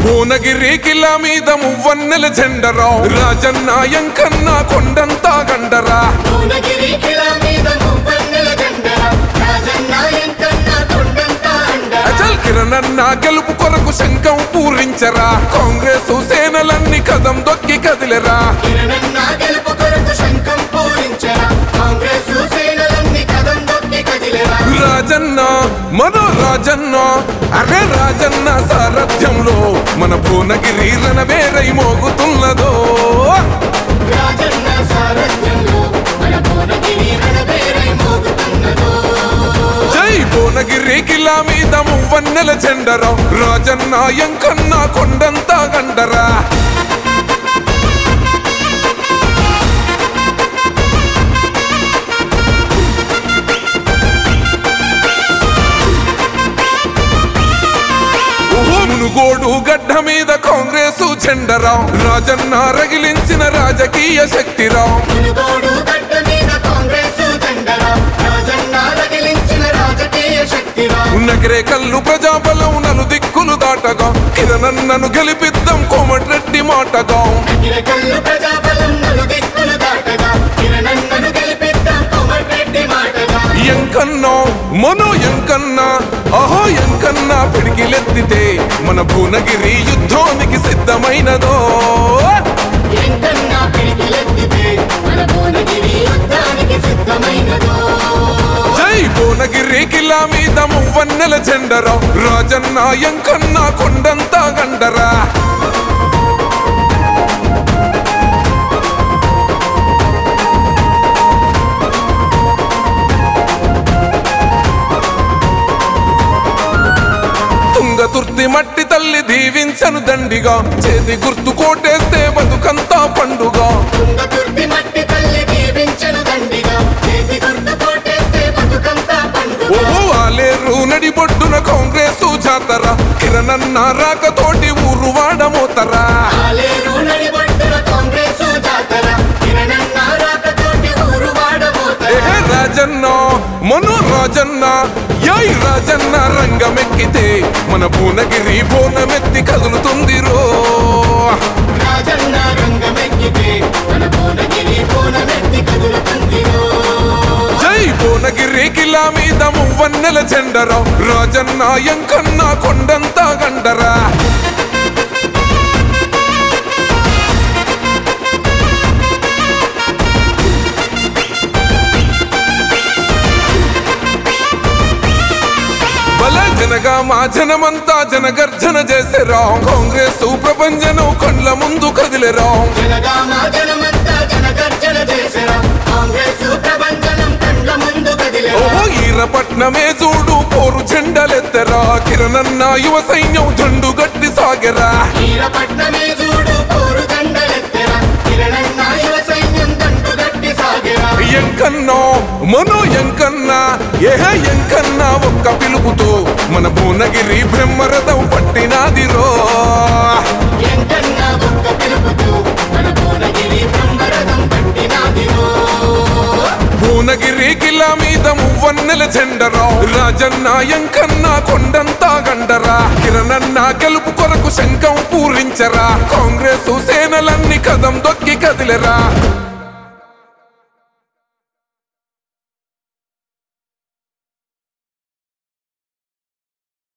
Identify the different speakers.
Speaker 1: భువనగిరి కిలా మీద మువ్వన్నెల జెండరా రాజన్న ఎంకన్న కొండంతా గండరా
Speaker 2: భువనగిరి కిలా మీద మువ్వన్నెల జెండరా రాజన్న ఎంకన్న కొండంతా గండరా
Speaker 1: అచల్ కిరణన్న గెలుపు కొరకు శంఖం పూరించరా కాంగ్రెస్ సేనలన్నీ కదం దొక్కి కదిలెరా
Speaker 2: కిరణన్న గెలుపు కొరకు శంఖం పూరించరా కాంగ్రెస్ సేనలన్నీ కదం దొక్కి కదిలెరా
Speaker 1: రాజన్న మనో రాజన్న అరే రాజన్న సారథ్యంలో మన భువనగిరి రణబేరై మోగుతున్నదో
Speaker 2: రాజన్న సారథ్యంలో మన భువనగిరి రణబేరై మోగుతున్నదో
Speaker 1: జై భువనగిరి కిలా మీద మువ్వన్నెల జెండరా రాజన్న ఎంకన్న కొండంతా గండరా మునుగోడు గడ్డ మీద కాంగ్రెస్ జెండరా రాజన్న రగిలించిన రాజకీయ శక్తిరా
Speaker 2: మునుగోడు గడ్డ మీద కాంగ్రెస్ జెండరా రాజన్న రగిలించిన రాజకీయ శక్తిరా
Speaker 1: నగరే కల్లు ప్రజాబలం నలు దిక్కులు దాటగా కిరణన్నను గెలిపిద్దాం కోమటిరెడ్డి మాటగా
Speaker 2: కిరకల్లు ప్రజాబలం నలుదిక్కులు దాటగా కిరణన్నను గెలిపిద్దాం కోమటిరెడ్డి మాటగా
Speaker 1: ఎంకన్నా మనో ఎంకన్నా అహో ఎంకన్నా పిడికిలెత్తితే మన భువనగిరి యుద్ధానికి సిద్ధమైనదో
Speaker 2: ఎంకన్నా పిడికిలెత్తితే మన భువనగిరి యుద్ధానికి సిద్ధమైనదో
Speaker 1: జై భువనగిరి కిలా మీద మువ్వన్నెల జెండరా రాజన్న ఎంకన్నా కొండంతా గండరా తుంగతుర్తి మట్టి తల్లి దీవించను దండిగా చేతి గుర్తు కోటేస్తే బతుకంతా పండుగ
Speaker 2: తుంగతుర్తి మట్టి తల్లి దీవించెను దండిగా చేతి గుర్తు కొట్టేస్తే బతుకంతా పండుగ
Speaker 1: ఓహో ఆలేరు నడిబొడ్డున కాంగ్రెస్ జాతర కిరణన్న రాకతోటి ఊరు వాడమోతరా
Speaker 2: ఆలేరు నడిబొడ్డున కాంగ్రెస్ జాతర కిరణన్న రాకతోటి ఊరు వాడబోతరా
Speaker 1: ఏహే రాజన్న మనో రాజన్న యై రాజన్న రంగమెక్కితే మన భువనగిరి బోనమెత్తి కదులుతుందిరో
Speaker 2: రాజన్న రంగమెక్కితే మన భువనగిరి బోనమెత్తి కదులుతుందిరో
Speaker 1: జై భువనగిరి కిలా మీద మువ్వన్నెల జెండరా రాజన్న ఎంకన్నా కొండంతా గండరా జనగా మా జనమంతా జనగర్జన చేసేరా కాంగ్రెస్ ప్రపంచనం కండ్ల ముందు కదిలేరా
Speaker 2: జనగామ జనమంతా జనగర్జన చేసెరా కాంగ్రెస్ ప్రభంజనం కండ్ల ముందు కదిలెరా
Speaker 1: ఓహో ఈరపట్నమే చూడు పోరు జెండలెత్తరా కిరణన్న యువ సైన్యం దండు గట్టి సాగెరా
Speaker 2: వీరపట్నమే చూడు పోరు దండలెత్తెరా కిరణన్న యువ సైన్యం దండు గట్టి సాగెరా
Speaker 1: ఎంకన్నా మనో ఎంకన్నా ఏహ ఎంకన్నా ఒక్క పిలుపుతో మన భువనగిరి బ్రహ్మరథం పట్టినాదిరో
Speaker 2: ఎంకన్నా ఒక్క పిలుపుతూ మన భువనగిరి బ్రహ్మరథం పట్టినాదిరో
Speaker 1: భువనగిరి కిలా మీద మువ్వన్నెల జెండరా రాజన్న ఎంకన్నా కొండంతా గండరా కిరణన్న గెలుపు కొరకు శంఖం పూరించరా కాంగ్రెస్ సేనలన్నీ కదం దొక్కి కదిలెరా